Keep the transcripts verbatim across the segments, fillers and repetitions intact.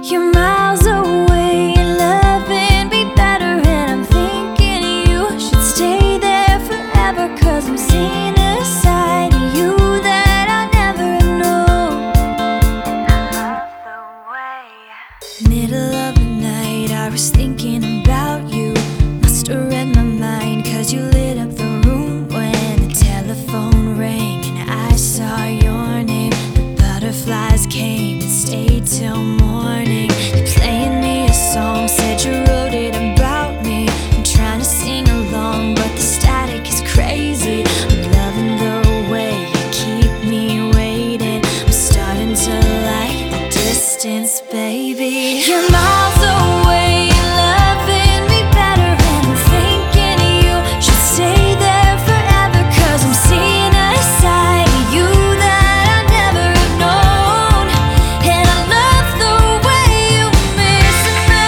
You're miles away, loving be better, and I'm thinking you should stay there forever, 'cause I'm seeing a side of you that I never have known. And I love the way. Middle of the night, I was thinking about you. Must have read my mind, 'cause you lit up the room when the telephone rang and I saw your name. The butterflies came and stayed till morning. You're playing me a song, said you wrote it about me. I'm trying to sing along, but the static is crazy. I'm loving the way you keep me waiting. I'm starting to like the distance, baby. You're miles away, loving me better, and I'm thinking you should stay there forever, 'cause I'm seeing a side of you that I never have known. And I love the way you miss me.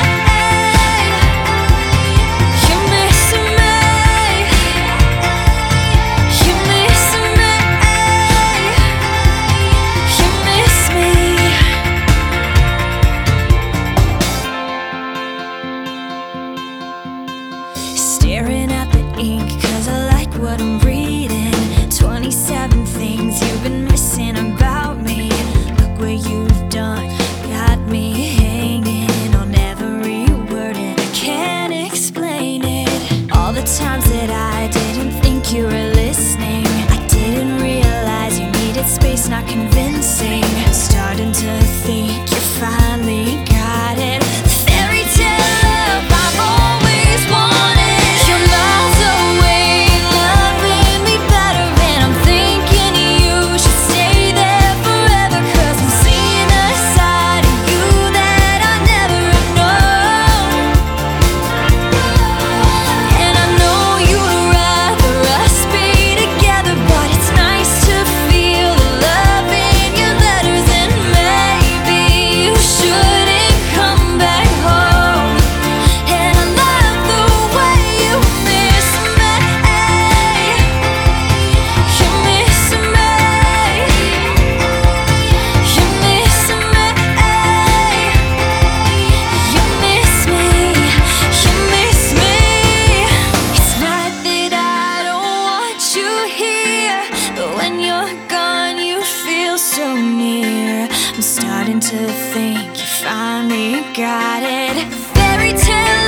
You miss me. You miss me. You miss me. Staring at the ink, 'cause I like what I'm reading. Twenty-seven things you've been missing about me. Look what you've done, got me hanging on every word, and I can't explain it. All the times that I didn't think you were listening, I didn't realize you needed space, not convincing. Starting to think you finally got it. The fairy tale love I've always wanted. You're miles away, loving me better, and I'm thinking you should stay there forever, 'cause I'm seeing a side of you that I never have known. And I know you'd rather us be together, but it's nice to feel the love in your letters, and maybe you shouldn't come back home. And I love the way you miss me. You miss me. You miss me. You miss me. You miss me. It's not that I don't want you here, but when you're gone, you feel so near. I'm starting to think you finally got it. Fairy tale